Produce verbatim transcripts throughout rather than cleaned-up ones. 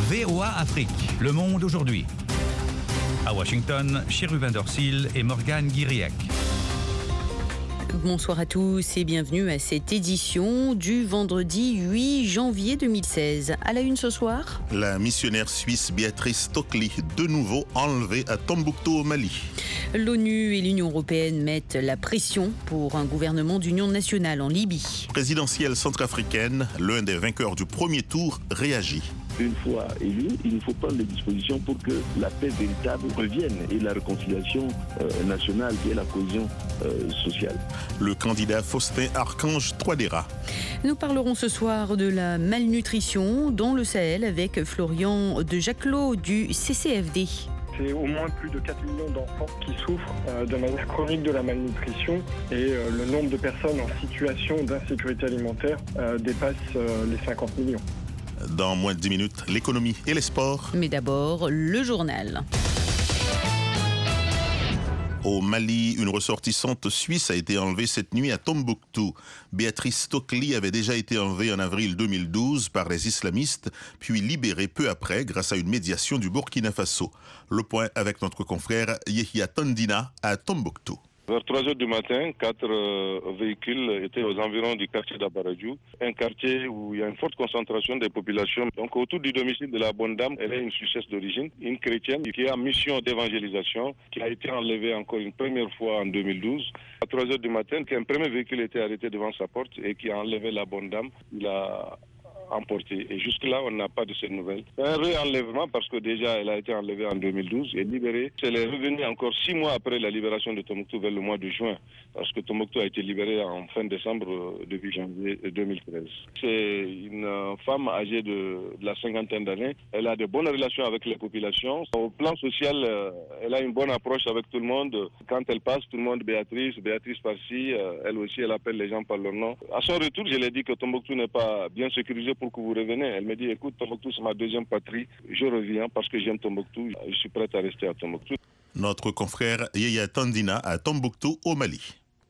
V O A Afrique, le monde aujourd'hui. À Washington, Chérubin Dorsil et Morgane Guiriac. Bonsoir à tous et bienvenue à cette édition du vendredi huit janvier deux mille seize. À la une ce soir, la missionnaire suisse Béatrice Stockley, de nouveau enlevée à Tombouctou au Mali. L'ONU et l'Union européenne mettent la pression pour un gouvernement d'union nationale en Libye. Présidentielle centrafricaine, l'un des vainqueurs du premier tour réagit. Une fois élu, il faut prendre des dispositions pour que la paix véritable revienne et la réconciliation euh, nationale qui est la cohésion euh, sociale. Le candidat Faustin Archange Touadéra. Nous parlerons ce soir de la malnutrition dans le Sahel avec Florian de Jacquelot du C C F D. C'est au moins plus de quatre millions d'enfants qui souffrent euh, de manière chronique de la malnutrition et euh, le nombre de personnes en situation d'insécurité alimentaire euh, dépasse euh, les cinquante millions. Dans moins de dix minutes, l'économie et les sports. Mais d'abord, le journal. Au Mali, une ressortissante suisse a été enlevée cette nuit à Tombouctou. Béatrice Stockley avait déjà été enlevée en avril deux mille douze par les islamistes, puis libérée peu après grâce à une médiation du Burkina Faso. Le point avec notre confrère Yehia Tandina à Tombouctou. Vers trois heures du matin, quatre euh, véhicules étaient aux environs du quartier d'Abaradjou, un quartier où il y a une forte concentration des populations. Donc autour du domicile de la bonne dame, elle est une Suissesse d'origine, une chrétienne qui a mission d'évangélisation, qui a été enlevée encore une première fois en deux mille douze. À trois heures du matin, un premier véhicule était arrêté devant sa porte et qui a enlevé la bonne dame. Il a emporté. Et jusque-là, on n'a pas de ces nouvelles. Un réenlèvement parce que déjà, elle a été enlevée en deux mille douze et libérée. Elle est revenue encore six mois après la libération de Tombouctou vers le mois de juin parce que Tombouctou a été libérée en fin décembre depuis janvier deux mille treize. C'est une femme âgée de, de la cinquantaine d'années. Elle a de bonnes relations avec les populations. Au plan social, elle a une bonne approche avec tout le monde. Quand elle passe, tout le monde, Béatrice, Béatrice par-ci, elle aussi, elle appelle les gens par leur nom. À son retour, je l'ai dit que Tombouctou n'est pas bien sécurisé pour que vous reveniez. Elle me dit, écoute, Tombouctou, c'est ma deuxième patrie. Je reviens parce que j'aime Tombouctou. Je suis prête à rester à Tombouctou. Notre confrère Yehia Tandina à Tombouctou, au Mali.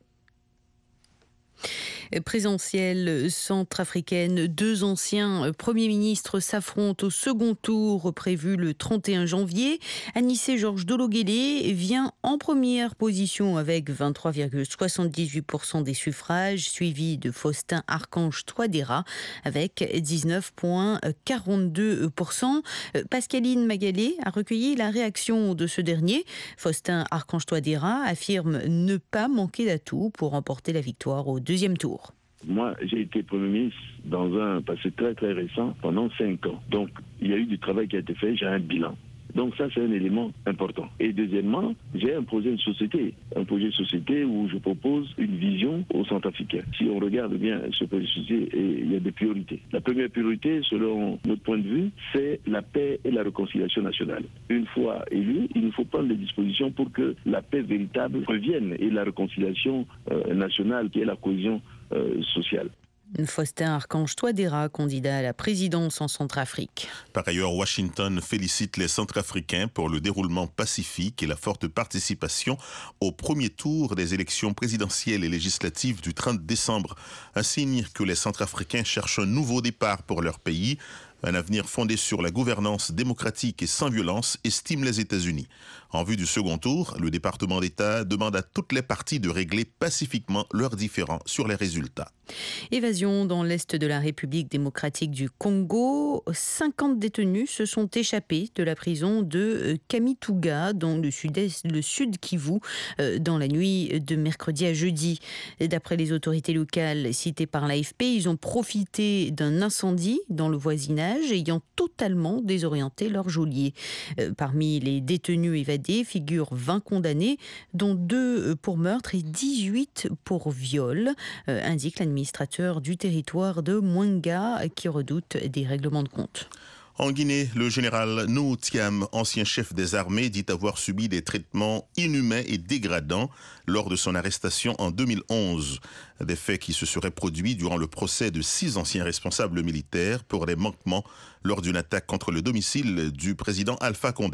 Présidentielle centrafricaine, deux anciens premiers ministres s'affrontent au second tour prévu le trente et un janvier. Anissé Georges Dologuélé vient en première position avec vingt-trois virgule soixante-dix-huit pour cent des suffrages, suivi de Faustin Archange Touadéra avec dix-neuf virgule quarante-deux pour cent. Pascaline Magalé a recueilli la réaction de ce dernier. Faustin Archange Touadéra affirme ne pas manquer d'atouts pour remporter la victoire au deuxième tour. Moi, j'ai été Premier ministre dans un passé très très récent pendant cinq ans. Donc, il y a eu du travail qui a été fait, j'ai un bilan. Donc ça, c'est un élément important. Et deuxièmement, j'ai un projet de société. Un projet de société où je propose une vision aux Centrafricains. Si on regarde bien ce projet de société, il y a des priorités. La première priorité, selon notre point de vue, c'est la paix et la réconciliation nationale. Une fois élu, il nous faut prendre des dispositions pour que la paix véritable revienne et la réconciliation euh, nationale qui est la cohésion euh, sociale. Faustin Archange Touadéra, candidat à la présidence en Centrafrique. Par ailleurs, Washington félicite les Centrafricains pour le déroulement pacifique et la forte participation au premier tour des élections présidentielles et législatives du trente décembre. Un signe que les Centrafricains cherchent un nouveau départ pour leur pays. Un avenir fondé sur la gouvernance démocratique et sans violence, estiment les États-Unis. En vue du second tour, le département d'État demande à toutes les parties de régler pacifiquement leurs différends sur les résultats. Évasion dans l'est de la République démocratique du Congo. cinquante détenus se sont échappés de la prison de Kamituga dans le sud-est, le sud Kivu, dans la nuit de mercredi à jeudi. D'après les autorités locales citées par l'A F P, ils ont profité d'un incendie dans le voisinage ayant totalement désorienté leur geôlier. Parmi les détenus évadés figurent vingt condamnés, dont deux pour meurtre et dix-huit pour viol, indique l'administration administrateur du territoire de Mwenga qui redoute des règlements de compte. En Guinée, le général Nou Thiam, ancien chef des armées, dit avoir subi des traitements inhumains et dégradants lors de son arrestation en deux mille onze. Des faits qui se seraient produits durant le procès de six anciens responsables militaires pour des manquements lors d'une attaque contre le domicile du président Alpha Condé.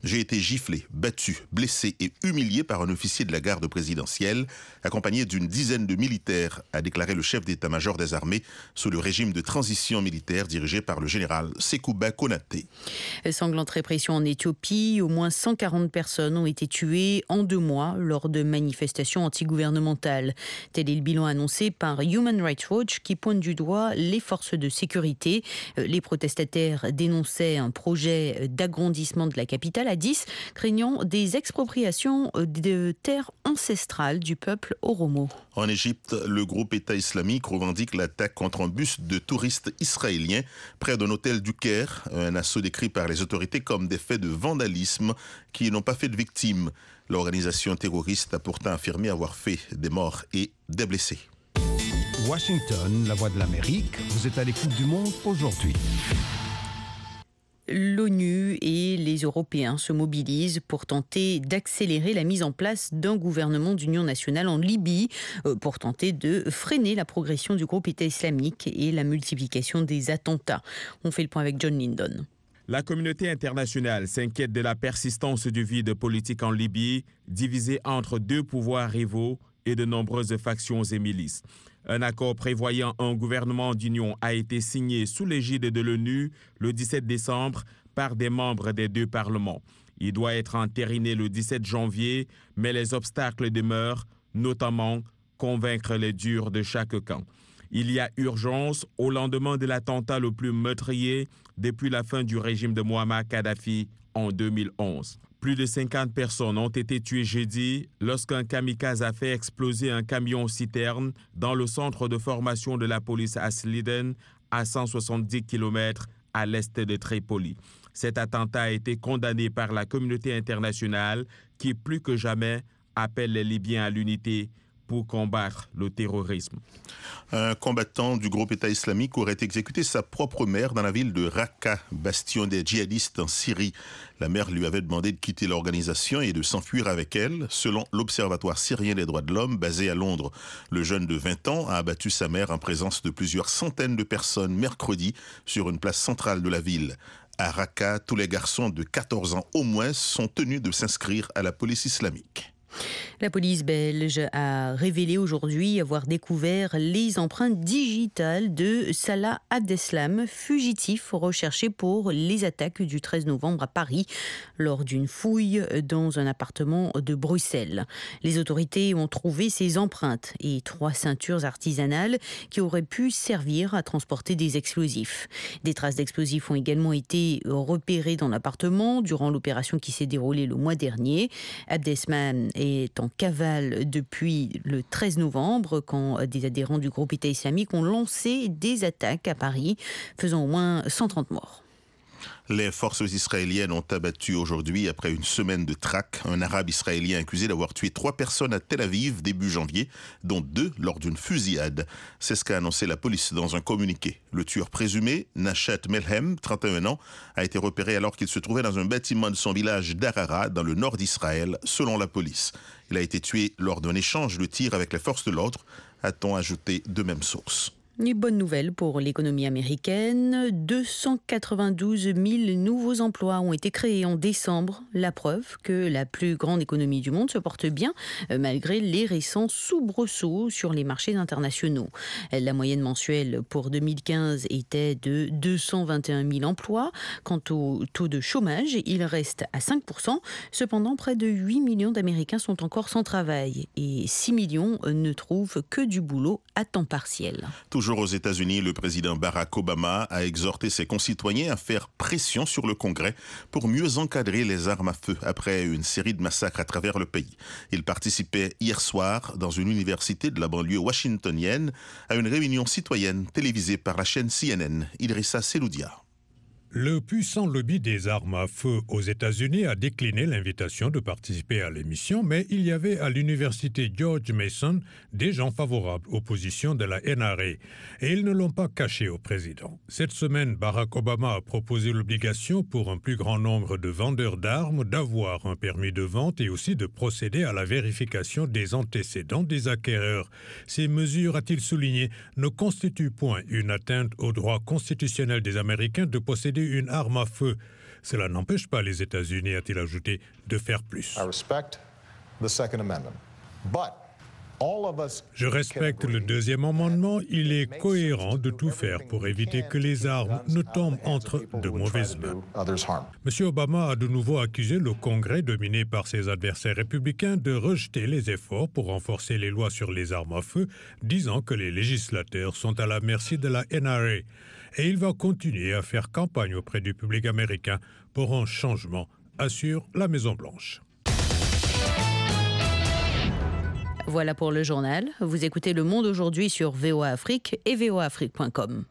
J'ai été giflé, battu, blessé et humilié par un officier de la garde présidentielle, accompagné d'une dizaine de militaires, a déclaré le chef d'état-major des armées sous le régime de transition militaire dirigé par le général Sekouba Konaté. Sanglante répression en Éthiopie, au moins cent quarante personnes ont été tuées en deux mois lors de manifestations antigouvernementales. Tel est le bilan annoncé par Human Rights Watch qui pointe du doigt les forces de sécurité. Les protestataires dénonçaient un projet d'agrandissement de la capitale à dix, craignant des expropriations de terres ancestrales du peuple oromo. En Égypte, le groupe État islamique revendique l'attaque contre un bus de touristes israéliens près d'un hôtel du Caire, un assaut décrit par les autorités comme des faits de vandalisme qui n'ont pas fait de victimes. L'organisation terroriste a pourtant affirmé avoir fait des morts et des blessés. Washington, la voix de l'Amérique, vous êtes à l'écoute du monde aujourd'hui. L'ONU et les Européens se mobilisent pour tenter d'accélérer la mise en place d'un gouvernement d'union nationale en Libye, pour tenter de freiner la progression du groupe État islamique et la multiplication des attentats. On fait le point avec John Lindon. La communauté internationale s'inquiète de la persistance du vide politique en Libye, divisé entre deux pouvoirs rivaux et de nombreuses factions et milices. Un accord prévoyant un gouvernement d'union a été signé sous l'égide de l'ONU le dix-sept décembre par des membres des deux parlements. Il doit être entériné le dix-sept janvier, mais les obstacles demeurent, notamment convaincre les durs de chaque camp. Il y a urgence au lendemain de l'attentat le plus meurtrier depuis la fin du régime de Mouammar Kadhafi en deux mille onze. Plus de cinquante personnes ont été tuées jeudi lorsqu'un kamikaze a fait exploser un camion-citerne dans le centre de formation de la police à Sliden, à cent soixante-dix kilomètres à l'est de Tripoli. Cet attentat a été condamné par la communauté internationale qui, plus que jamais, appelle les Libyens à l'unité pour combattre le terrorisme. Un combattant du groupe État islamique aurait exécuté sa propre mère dans la ville de Raqqa, bastion des djihadistes en Syrie. La mère lui avait demandé de quitter l'organisation et de s'enfuir avec elle, selon l'Observatoire syrien des droits de l'homme basé à Londres. Le jeune de vingt ans a abattu sa mère en présence de plusieurs centaines de personnes mercredi sur une place centrale de la ville. À Raqqa, tous les garçons de quatorze ans au moins sont tenus de s'inscrire à la police islamique. La police belge a révélé aujourd'hui avoir découvert les empreintes digitales de Salah Abdeslam, fugitif recherché pour les attaques du treize novembre à Paris lors d'une fouille dans un appartement de Bruxelles. Les autorités ont trouvé ces empreintes et trois ceintures artisanales qui auraient pu servir à transporter des explosifs. Des traces d'explosifs ont également été repérées dans l'appartement durant l'opération qui s'est déroulée le mois dernier. Abdeslam est en cavale depuis le treize novembre, quand des adhérents du groupe État islamique ont lancé des attaques à Paris, faisant au moins cent trente morts. Les forces israéliennes ont abattu aujourd'hui, après une semaine de traque, un arabe israélien accusé d'avoir tué trois personnes à Tel Aviv début janvier, dont deux lors d'une fusillade. C'est ce qu'a annoncé la police dans un communiqué. Le tueur présumé, Nashat Melhem, trente et un ans, a été repéré alors qu'il se trouvait dans un bâtiment de son village d'Arara, dans le nord d'Israël, selon la police. Il a été tué lors d'un échange de tirs avec les forces de l'ordre, a-t-on ajouté de même source. Une bonne nouvelle pour l'économie américaine. deux cent quatre-vingt-douze mille nouveaux emplois ont été créés en décembre. La preuve que la plus grande économie du monde se porte bien malgré les récents soubresauts sur les marchés internationaux. La moyenne mensuelle pour deux mille quinze était de deux cent vingt et un mille emplois. Quant au taux de chômage, il reste à cinq pour cent. Cependant, près de huit millions d'Américains sont encore sans travail et six millions ne trouvent que du boulot à temps partiel. Toujours aux États-Unis, le président Barack Obama a exhorté ses concitoyens à faire pression sur le Congrès pour mieux encadrer les armes à feu après une série de massacres à travers le pays. Il participait hier soir dans une université de la banlieue washingtonienne à une réunion citoyenne télévisée par la chaîne C N N. Idrissa Seloudia. Le puissant lobby des armes à feu aux États-Unis a décliné l'invitation de participer à l'émission, mais il y avait à l'université George Mason des gens favorables aux positions de la N R A, et ils ne l'ont pas caché au président. Cette semaine, Barack Obama a proposé l'obligation pour un plus grand nombre de vendeurs d'armes d'avoir un permis de vente et aussi de procéder à la vérification des antécédents des acquéreurs. Ces mesures, a-t-il souligné, ne constituent point une atteinte au droit constitutionnel des Américains de posséder une arme à feu. Cela n'empêche pas les États-Unis, a-t-il ajouté, de faire plus. I respect the Second Amendment. But Je respecte le deuxième amendement. Il est cohérent de tout faire pour éviter que les armes ne tombent entre de mauvaises mains. M. Obama a de nouveau accusé le Congrès, dominé par ses adversaires républicains, de rejeter les efforts pour renforcer les lois sur les armes à feu, disant que les législateurs sont à la merci de la N R A. Et il va continuer à faire campagne auprès du public américain pour un changement, assure la Maison-Blanche. Voilà pour le journal. Vous écoutez Le Monde aujourd'hui sur V O A Afrique et v o a afrique point com.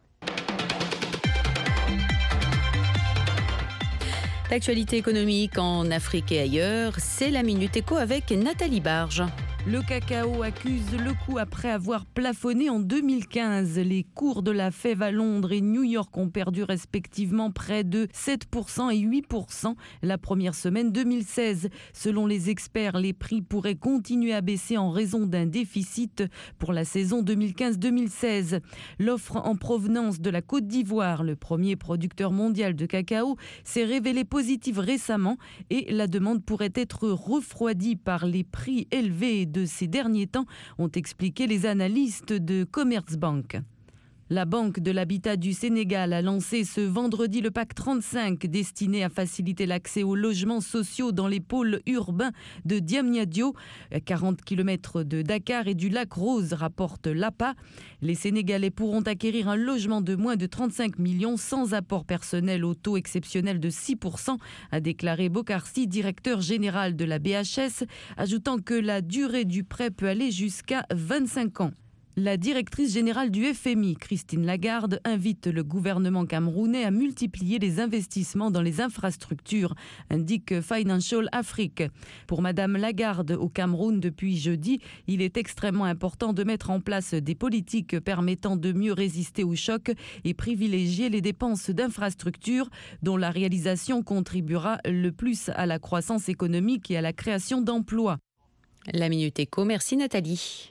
L'actualité économique en Afrique et ailleurs, c'est la Minute Éco avec Nathalie Barge. Le cacao accuse le coup après avoir plafonné en deux mille quinze. Les cours de la fève à Londres et New York ont perdu respectivement près de sept pour cent et huit pour cent la première semaine deux mille seize. Selon les experts, les prix pourraient continuer à baisser en raison d'un déficit pour la saison deux mille quinze deux mille seize. L'offre en provenance de la Côte d'Ivoire, le premier producteur mondial de cacao, s'est révélée positive récemment et la demande pourrait être refroidie par les prix élevés de ces derniers temps, ont expliqué les analystes de Commerzbank. La Banque de l'Habitat du Sénégal a lancé ce vendredi le Pack trente-cinq destiné à faciliter l'accès aux logements sociaux dans les pôles urbains de Diamniadio, quarante kilomètres de Dakar et du lac Rose, rapporte l'A P A. Les Sénégalais pourront acquérir un logement de moins de trente-cinq millions sans apport personnel au taux exceptionnel de six pour cent, a déclaré Bokarsi, directeur général de la B H S, ajoutant que la durée du prêt peut aller jusqu'à vingt-cinq ans. La directrice générale du F M I, Christine Lagarde, invite le gouvernement camerounais à multiplier les investissements dans les infrastructures, indique Financial Afrique. Pour Madame Lagarde, au Cameroun depuis jeudi, il est extrêmement important de mettre en place des politiques permettant de mieux résister aux chocs et privilégier les dépenses d'infrastructures dont la réalisation contribuera le plus à la croissance économique et à la création d'emplois. La Minute Éco, merci Nathalie.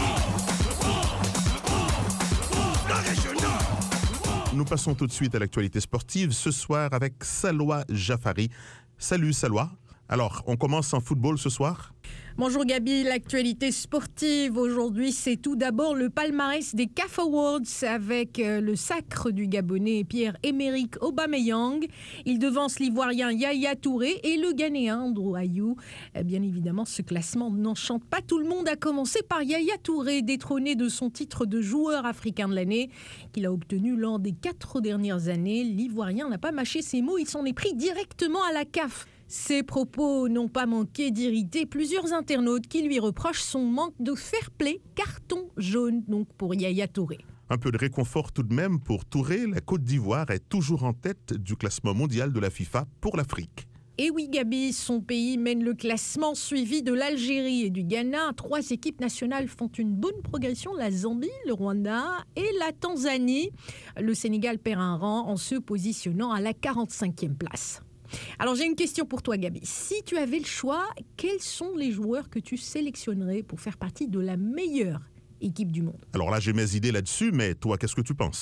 Nous passons tout de suite à l'actualité sportive, ce soir avec Salwa Jafari. Salut Salwa. Alors, on commence en football ce soir ? Bonjour Gabi, l'actualité sportive aujourd'hui, c'est tout d'abord le palmarès des C A F Awards avec le sacre du Gabonais Pierre-Emerick Aubameyang. Il devance l'Ivoirien Yaya Touré et le Ghanéen Andrew Ayew. Bien évidemment, ce classement n'enchante pas tout le monde, à commencer par Yaya Touré, détrôné de son titre de joueur africain de l'année qu'il a obtenu lors des quatre dernières années. L'Ivoirien n'a pas mâché ses mots, il s'en est pris directement à la C A F. Ces propos n'ont pas manqué d'irriter plusieurs internautes qui lui reprochent son manque de fair-play, carton jaune donc pour Yaya Touré. Un peu de réconfort tout de même pour Touré, la Côte d'Ivoire est toujours en tête du classement mondial de la FIFA pour l'Afrique. Et oui Gabi, son pays mène le classement suivi de l'Algérie et du Ghana. Trois équipes nationales font une bonne progression, la Zambie, le Rwanda et la Tanzanie. Le Sénégal perd un rang en se positionnant à la quarante-cinquième place. Alors j'ai une question pour toi Gabi. Si tu avais le choix, quels sont les joueurs que tu sélectionnerais pour faire partie de la meilleure équipe du monde ? Alors là j'ai mes idées là-dessus, mais toi qu'est-ce que tu penses ?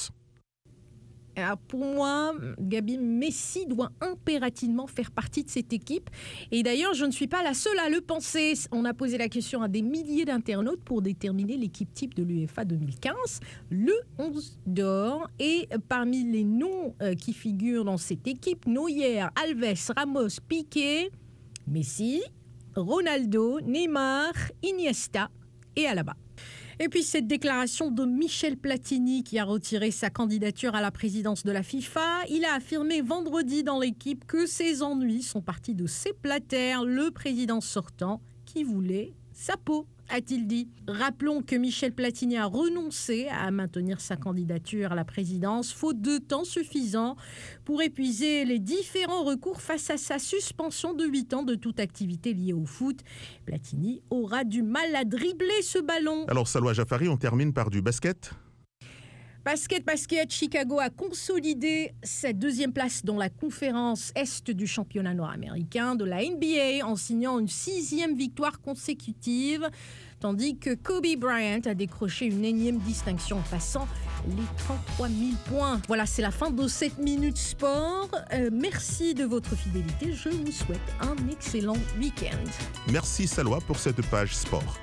Alors pour moi, Gabi, Messi doit impérativement faire partie de cette équipe. Et d'ailleurs, je ne suis pas la seule à le penser. On a posé la question à des milliers d'internautes pour déterminer l'équipe type de l'UEFA deux mille quinze, le onze d'or. Et parmi les noms qui figurent dans cette équipe, Neuer, Alves, Ramos, Piqué, Messi, Ronaldo, Neymar, Iniesta et Alaba. Et puis cette déclaration de Michel Platini qui a retiré sa candidature à la présidence de la FIFA. Il a affirmé vendredi dans l'équipe que ses ennuis sont partis de Sepp Blatter, le président sortant, qui voulait sa peau, a-t-il dit. Rappelons que Michel Platini a renoncé à maintenir sa candidature à la présidence, faute de temps suffisant pour épuiser les différents recours face à sa suspension de huit ans de toute activité liée au foot. Platini aura du mal à dribbler ce ballon. Alors Salwa Jafari, on termine par du basket ? Basket, basket, Chicago a consolidé sa deuxième place dans la conférence Est du championnat nord-américain de la N B A en signant une sixième victoire consécutive, tandis que Kobe Bryant a décroché une énième distinction en passant les trente-trois mille points. Voilà, c'est la fin de cette Minute Sport. Euh, merci de votre fidélité. Je vous souhaite un excellent week-end. Merci Salwa pour cette page sport.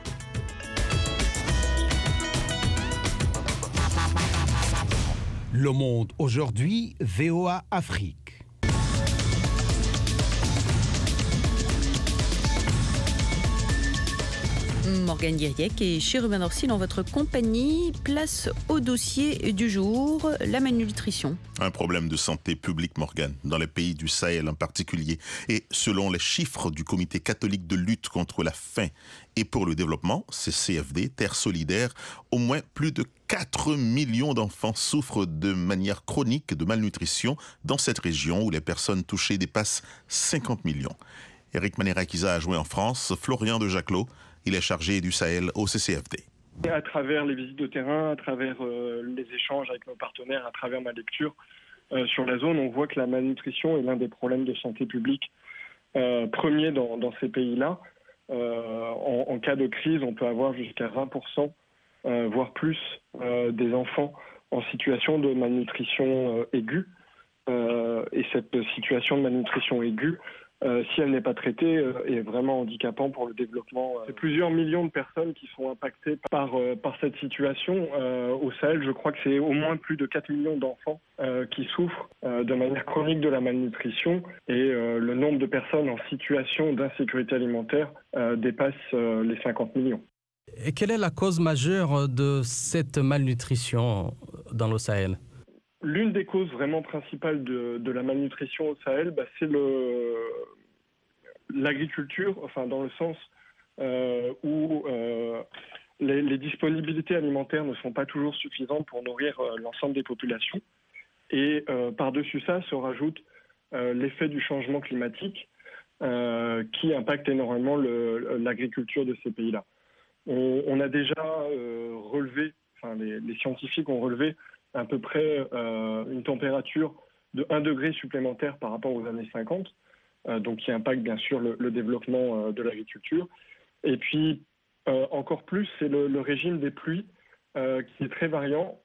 Le Monde aujourd'hui, V O A Afrique. Morgane Guiriec et Chérubin Dorsil en votre compagnie. Place au dossier du jour, la malnutrition. Un problème de santé publique, Morgane, dans les pays du Sahel en particulier. Et selon les chiffres du Comité catholique de lutte contre la faim et pour le développement, C C F D, Terre solidaire, au moins plus de quatre millions d'enfants souffrent de manière chronique de malnutrition dans cette région où les personnes touchées dépassent cinquante millions. Eric Manerakiza a joué en France, Florian de Jaclot, il est chargé du Sahel au C C F D. À travers les visites de terrain, à travers euh, les échanges avec nos partenaires, à travers ma lecture euh, sur la zone, on voit que la malnutrition est l'un des problèmes de santé publique euh, premiers dans, dans ces pays-là. Euh, en, en cas de crise, on peut avoir jusqu'à vingt pour cent, euh, voire plus, euh, des enfants en situation de malnutrition euh, aiguë. Euh, et cette situation de malnutrition aiguë, Euh, si elle n'est pas traitée, euh, est vraiment handicapant pour le développement. Euh, c'est plusieurs millions de personnes qui sont impactées par, euh, par cette situation. Euh, au Sahel, je crois que c'est au moins plus de quatre millions d'enfants euh, qui souffrent euh, de manière chronique de la malnutrition et euh, le nombre de personnes en situation d'insécurité alimentaire euh, dépasse euh, les cinquante millions. Et quelle est la cause majeure de cette malnutrition dans le Sahel ? L'une des causes vraiment principales de, de la malnutrition au Sahel, bah, c'est le, l'agriculture, enfin dans le sens euh, où euh, les, les disponibilités alimentaires ne sont pas toujours suffisantes pour nourrir euh, l'ensemble des populations. Et euh, par-dessus ça se rajoute euh, l'effet du changement climatique euh, qui impacte énormément le, l'agriculture de ces pays-là. On, on a déjà euh, relevé, enfin les, les scientifiques ont relevé à peu près euh, une température de un degré supplémentaire par rapport aux années cinquante, euh, donc qui impacte bien sûr le, le développement euh, de l'agriculture. Et puis, euh, encore plus, c'est le, le régime des pluies euh, qui est très variant.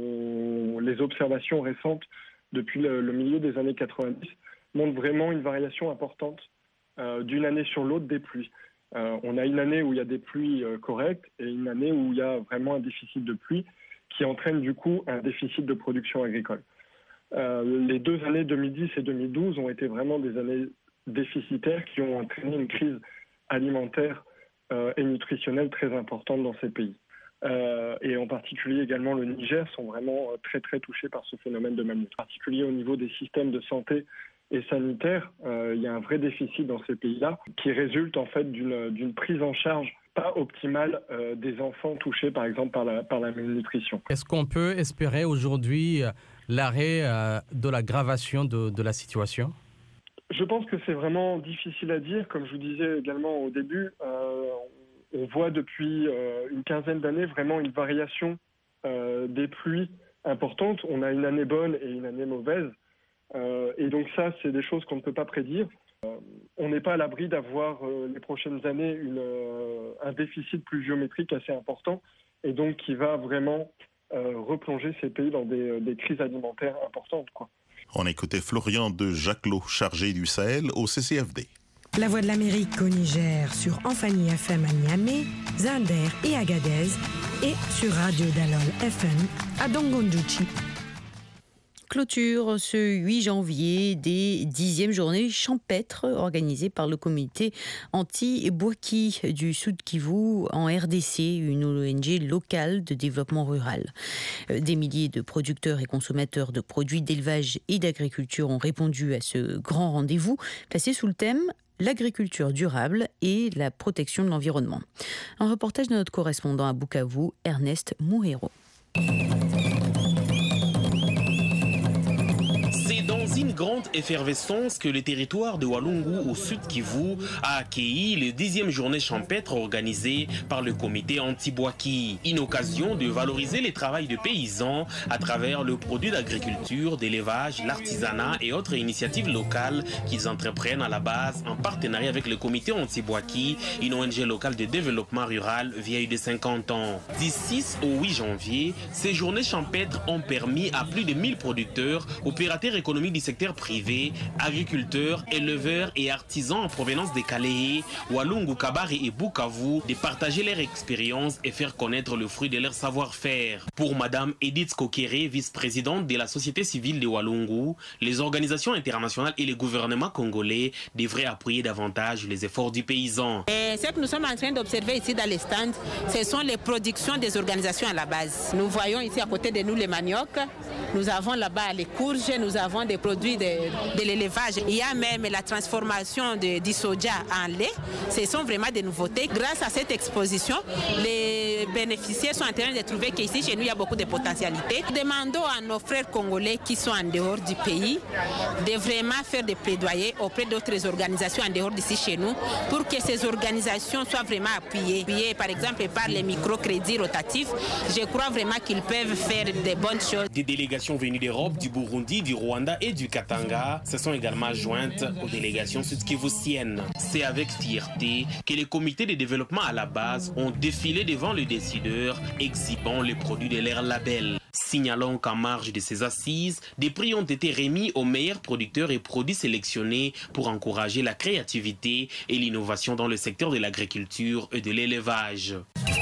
On, les observations récentes depuis le, le milieu des années quatre-vingt-dix montrent vraiment une variation importante euh, d'une année sur l'autre des pluies. Euh, on a une année où il y a des pluies euh, correctes et une année où il y a vraiment un déficit de pluie, qui entraîne du coup un déficit de production agricole. Euh, les deux années deux mille dix et deux mille douze ont été vraiment des années déficitaires qui ont entraîné une crise alimentaire euh, et nutritionnelle très importante dans ces pays. Euh, et en particulier également le Niger sont vraiment très très touchés par ce phénomène de malnutrition. En particulier au niveau des systèmes de santé et sanitaires, euh, il y a un vrai déficit dans ces pays-là qui résulte en fait d'une, d'une prise en charge pas optimale euh, des enfants touchés par exemple par la, par la malnutrition. Est-ce qu'on peut espérer aujourd'hui l'arrêt euh, de l'aggravation de, de la situation ? Je pense que c'est vraiment difficile à dire. Comme je vous disais également au début, euh, on voit depuis euh, une quinzaine d'années vraiment une variation euh, des pluies importante. On a une année bonne et une année mauvaise. Euh, et donc ça, c'est des choses qu'on ne peut pas prédire. Euh, on n'est pas à l'abri d'avoir euh, les prochaines années une, euh, un déficit pluviométrique assez important et donc qui va vraiment euh, replonger ces pays dans des, des crises alimentaires importantes, quoi. On a écouté Florian de Jaclot, chargé du Sahel au C C F D. La Voix de l'Amérique au Niger sur Amphani F M à Niamey, Zander et Agadez et sur Radio Dalol F M à Dongondouchi. Clôture ce huit janvier des dixièmes journées champêtres organisées par le comité anti-Bouaki du Sud Kivu en R D C, une O N G locale de développement rural. Des milliers de producteurs et consommateurs de produits d'élevage et d'agriculture ont répondu à ce grand rendez-vous placé sous le thème l'agriculture durable et la protection de l'environnement. Un reportage de notre correspondant à Bukavu, Ernest Mouhero. C'est dans une grande effervescence que le territoire de Walungu au sud Kivu a accueilli les dixième journée champêtre organisée par le comité anti-Bwaki. Une occasion de valoriser les travail de paysans à travers le produit d'agriculture, d'élevage, l'artisanat et autres initiatives locales qu'ils entreprennent à la base en partenariat avec le comité anti-Bwaki, une O N G locale de développement rural vieille de cinquante ans. Du six au huit janvier, ces journées champêtres ont permis à plus de mille producteurs, opérateurs économiques du secteur privé, agriculteurs, éleveurs et artisans en provenance des Kalehe, Walungu, Kabare et Bukavu de partager leur expérience et faire connaître le fruit de leur savoir-faire. Pour Madame Edith Kokere, vice-présidente de la société civile de Walungu, les organisations internationales et les gouvernements congolais devraient appuyer davantage les efforts du paysan. Et ce que nous sommes en train d'observer ici dans les stands, ce sont les productions des organisations à la base. Nous voyons ici à côté de nous les maniocs, nous avons là-bas les courges, nous avons des produits de, de l'élevage. Il y a même la transformation de, du soja en lait. Ce sont vraiment des nouveautés. Grâce à cette exposition, les bénéficiaires sont en train de trouver qu'ici, chez nous, il y a beaucoup de potentialités. Demandons à nos frères congolais qui sont en dehors du pays de vraiment faire des plaidoyers auprès d'autres organisations en dehors d'ici chez nous pour que ces organisations soient vraiment appuyées. Appuyées par exemple par les microcrédits rotatifs. Je crois vraiment qu'ils peuvent faire de bonnes choses. Des délégations venues d'Europe, du Burundi, du Rwanda et du Katanga se sont également jointes aux délégations sud-kivusiennes. C'est avec fierté que les comités de développement à la base ont défilé devant les décideurs, exhibant les produits de leur label. Signalons qu'en marge de ces assises, des prix ont été remis aux meilleurs producteurs et produits sélectionnés pour encourager la créativité et l'innovation dans le secteur de l'agriculture et de l'élevage.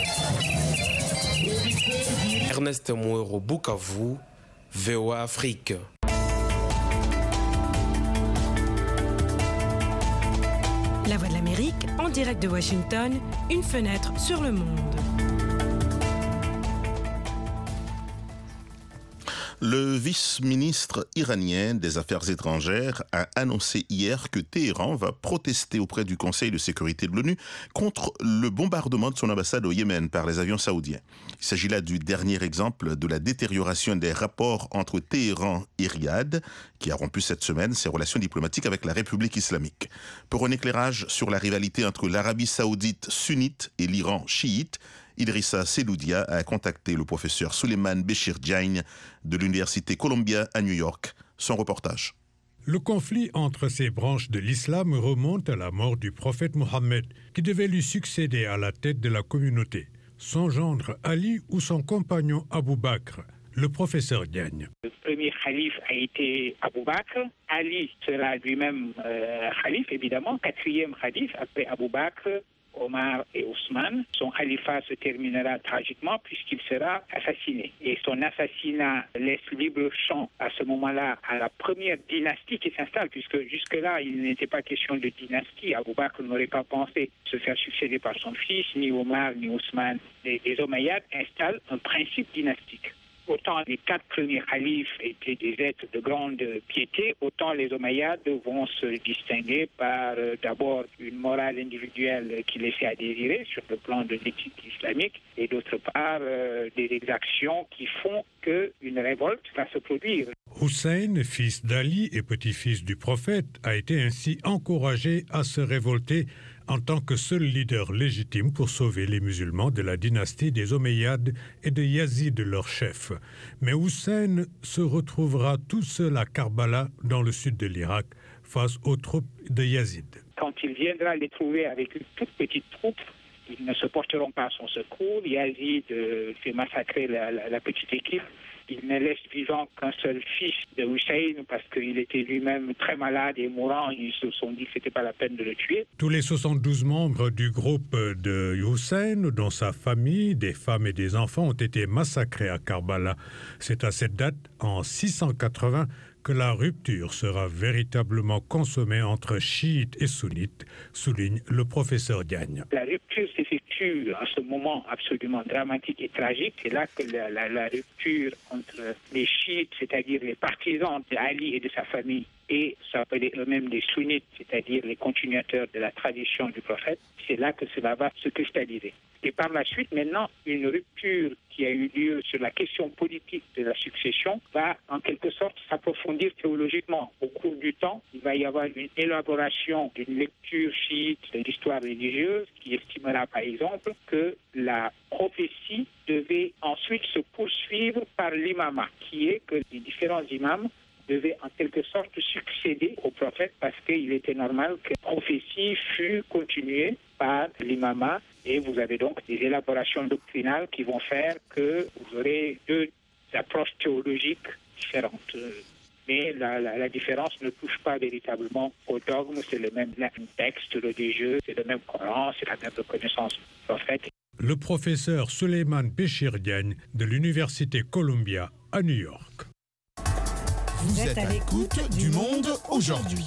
Ernest Mouero, Bukavu, V O A Afrique. La Voix de l'Amérique, en direct de Washington, une fenêtre sur le monde. Le vice-ministre iranien des Affaires étrangères a annoncé hier que Téhéran va protester auprès du Conseil de sécurité de l'ONU contre le bombardement de son ambassade au Yémen par les avions saoudiens. Il s'agit là du dernier exemple de la détérioration des rapports entre Téhéran et Riyad, qui a rompu cette semaine ses relations diplomatiques avec la République islamique. Pour un éclairage sur la rivalité entre l'Arabie saoudite sunnite et l'Iran chiite, Idrissa Seloudia a contacté le professeur Suleiman Béchir Diagne de l'Université Columbia à New York. Son reportage. Le conflit entre ces branches de l'islam remonte à la mort du prophète Mohammed, qui devait lui succéder à la tête de la communauté. Son gendre Ali ou son compagnon Abou Bakr, le professeur Diagne. Le premier calife a été Abou Bakr. Ali sera lui-même euh, calife, évidemment, quatrième calife après Abou Bakr, Omar et Ousmane. Son califat se terminera tragiquement puisqu'il sera assassiné. Et son assassinat laisse libre champ à ce moment-là à la première dynastie qui s'installe, puisque jusque-là, il n'était pas question de dynastie. Abou Bakr n'aurait pas pensé se faire succéder par son fils, ni Omar, ni Ousmane. Les, les Omeyyades installent un principe dynastique. Autant les quatre premiers khalifes étaient des êtres de grande piété, autant les Omeyyades vont se distinguer par euh, d'abord une morale individuelle qui laissait à désirer sur le plan de l'éthique islamique et d'autre part euh, des exactions qui font qu'une révolte va se produire. Hussein, fils d'Ali et petit-fils du prophète, a été ainsi encouragé à se révolter en tant que seul leader légitime pour sauver les musulmans de la dynastie des Omeyyades et de Yazid, leur chef. Mais Hussein se retrouvera tout seul à Karbala, dans le sud de l'Irak, face aux troupes de Yazid. Quand il viendra les trouver avec une toute petite troupe, ils ne se porteront pas à son secours. Yazid euh, fait massacrer la, la, la petite équipe. Il ne laisse vivant qu'un seul fils de Hussein parce qu'il était lui-même très malade et mourant. Ils se sont dit que ce n'était pas la peine de le tuer. Tous les soixante-douze membres du groupe de Hussein, dont sa famille, des femmes et des enfants, ont été massacrés à Karbala. C'est à cette date, en six cent quatre-vingts, que la rupture sera véritablement consommée entre chiites et sunnites, souligne le professeur Diagne. La rupture s'effectue à ce moment absolument dramatique et tragique. C'est là que la, la, la rupture entre les chiites, c'est-à-dire les partisans d'Ali et de sa famille, et s'appeler eux-mêmes des sunnites, c'est-à-dire les continuateurs de la tradition du prophète, c'est là que cela va se cristalliser. Et par la suite, maintenant, une rupture qui a eu lieu sur la question politique de la succession va en quelque sorte s'approfondir théologiquement. Au cours du temps, il va y avoir une élaboration d'une lecture chiite de l'histoire religieuse qui estimera par exemple que la prophétie devait ensuite se poursuivre par l'imama, qui est que les différents imams devait en quelque sorte succéder au prophète parce qu'il était normal que la prophétie fût continuée par l'imama et vous avez donc des élaborations doctrinales qui vont faire que vous aurez deux approches théologiques différentes. Mais la, la, la différence ne touche pas véritablement au dogme, c'est le même texte religieux, c'est le même Coran, c'est la même reconnaissance du prophète. Le professeur Suleiman Béchir Diagne de l'Université Columbia à New York. Vous êtes à l'écoute du Monde aujourd'hui.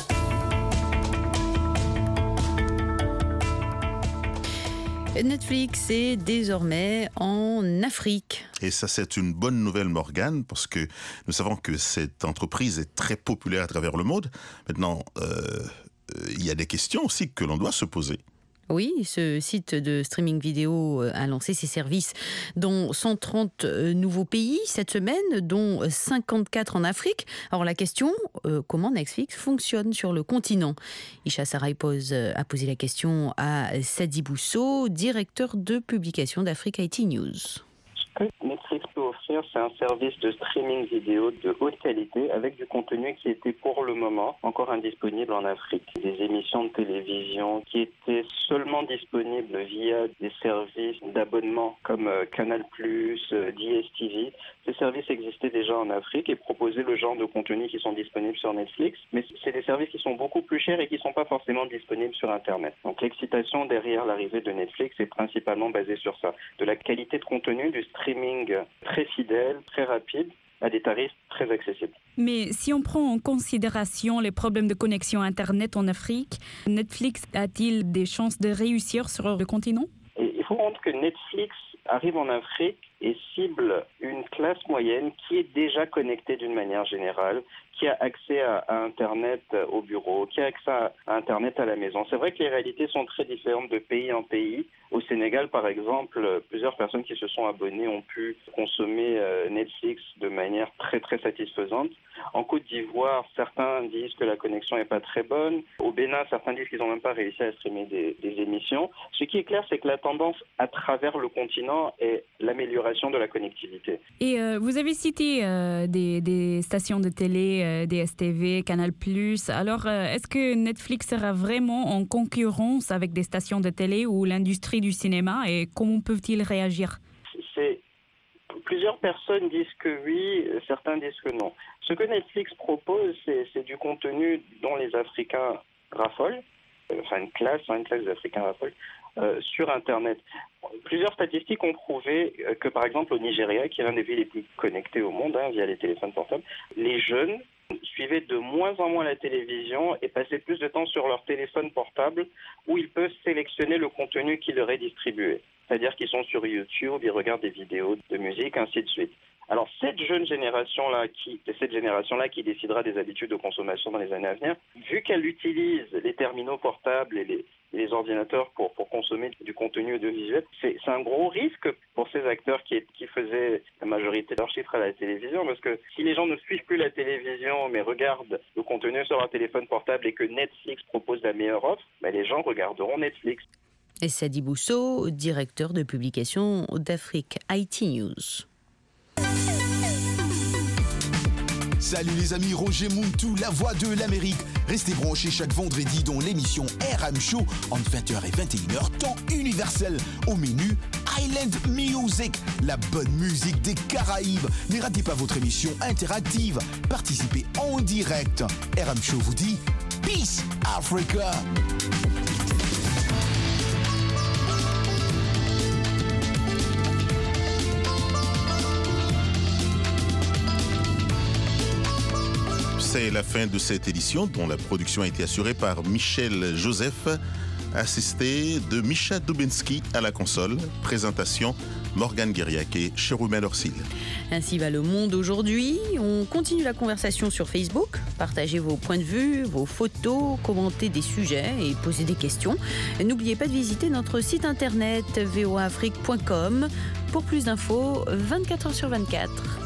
Netflix est désormais en Afrique. Et ça, c'est une bonne nouvelle, Morgane, parce que nous savons que cette entreprise est très populaire à travers le monde. Maintenant, euh, il y a des questions aussi que l'on doit se poser. Oui, ce site de streaming vidéo a lancé ses services dans cent trente nouveaux pays cette semaine, dont cinquante-quatre en Afrique. Alors la question, euh, comment Netflix fonctionne sur le continent ? Isha Sarai pose, a posé la question à Sadibou Sow, directeur de publication d'Afrique I T News. Ce que Netflix peut offrir, c'est un service de streaming vidéo de haute qualité avec du contenu qui était pour le moment encore indisponible en Afrique. Des émissions de télévision qui étaient seulement disponibles via des services d'abonnement comme Canal plus, D S T V. Ces services existaient déjà en Afrique et proposaient le genre de contenu qui sont disponibles sur Netflix, mais c'est des services qui sont beaucoup plus chers et qui ne sont pas forcément disponibles sur Internet. Donc l'excitation derrière l'arrivée de Netflix est principalement basée sur ça. De la qualité de contenu, du streaming très fidèle, très rapide, à des tarifs très accessibles. Mais si on prend en considération les problèmes de connexion Internet en Afrique, Netflix a-t-il des chances de réussir sur le continent ? Et il faut rendre que Netflix arrive en Afrique et cible une classe moyenne qui est déjà connectée d'une manière générale, qui a accès à, à Internet au bureau, qui a accès à, à Internet à la maison. C'est vrai que les réalités sont très différentes de pays en pays. Au Sénégal, par exemple, plusieurs personnes qui se sont abonnées ont pu consommer euh, Netflix de manière très très satisfaisante. En Côte d'Ivoire, certains disent que la connexion n'est pas très bonne. Au Bénin, certains disent qu'ils n'ont même pas réussi à streamer des, des émissions. Ce qui est clair, c'est que la tendance à travers le continent est l'amélioration de la connectivité. Et euh, vous avez cité euh, des, des stations de télé, euh, D S T V, Canal plus. Alors, euh, est-ce que Netflix sera vraiment en concurrence avec des stations de télé ou l'industrie du cinéma et comment peuvent-ils réagir ? C'est... Plusieurs personnes disent que oui, certains disent que non. Ce que Netflix propose, c'est, c'est du contenu dont les Africains raffolent, enfin une classe, hein, une classe d'Africains raffolent, euh, sur Internet. Plusieurs statistiques ont prouvé que, par exemple, au Nigeria, qui est l'un des pays les plus connectés au monde, hein, via les téléphones portables, les jeunes suivaient de moins en moins la télévision et passaient plus de temps sur leur téléphone portable où ils peuvent sélectionner le contenu qui leur est distribué. C'est-à-dire qu'ils sont sur YouTube, ils regardent des vidéos de musique, ainsi de suite. Alors cette jeune génération-là, qui, cette génération-là qui décidera des habitudes de consommation dans les années à venir, vu qu'elle utilise les terminaux portables et les, les ordinateurs pour, pour consommer du contenu audiovisuel, c'est, c'est un gros risque pour ces acteurs qui, qui faisaient la majorité de leurs chiffres à la télévision, parce que si les gens ne suivent plus la télévision mais regardent le contenu sur leur téléphone portable et que Netflix propose la meilleure offre, ben les gens regarderont Netflix. Et Sadibou Sow, directeur de publication d'Afrique I T News. Salut les amis, Roger Muntu, la voix de l'Amérique. Restez branchés chaque vendredi dans l'émission R M Show entre vingt heures et vingt et une heures, temps universel. Au menu, Island Music, la bonne musique des Caraïbes. Ne ratez pas votre émission interactive. Participez en direct. R M Show vous dit Peace Africa. C'est la fin de cette édition dont la production a été assurée par Michel Joseph assisté de Misha Dubinsky à la console. Présentation Morgane Guiriac et Chérubin Dorsil. Ainsi va le monde aujourd'hui. On continue la conversation sur Facebook. Partagez vos points de vue, vos photos, commentez des sujets et posez des questions. N'oubliez pas de visiter notre site internet v o a afrique point com pour plus d'infos vingt-quatre heures sur vingt-quatre.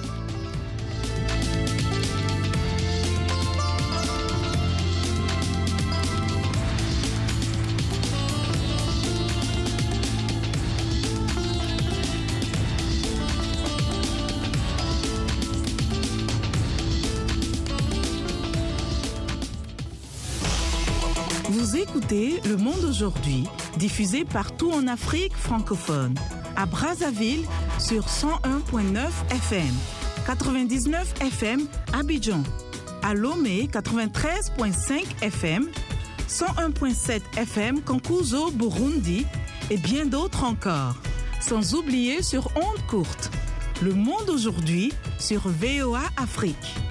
Vous écoutez Le Monde aujourd'hui, diffusé partout en Afrique francophone. À Brazzaville sur cent un virgule neuf F M, quatre-vingt-dix-neuf F M Abidjan. À Lomé, quatre-vingt-treize virgule cinq F M, cent un virgule sept F M Cankuzo, Burundi et bien d'autres encore. Sans oublier sur ondes courtes. Le Monde aujourd'hui sur V O A Afrique.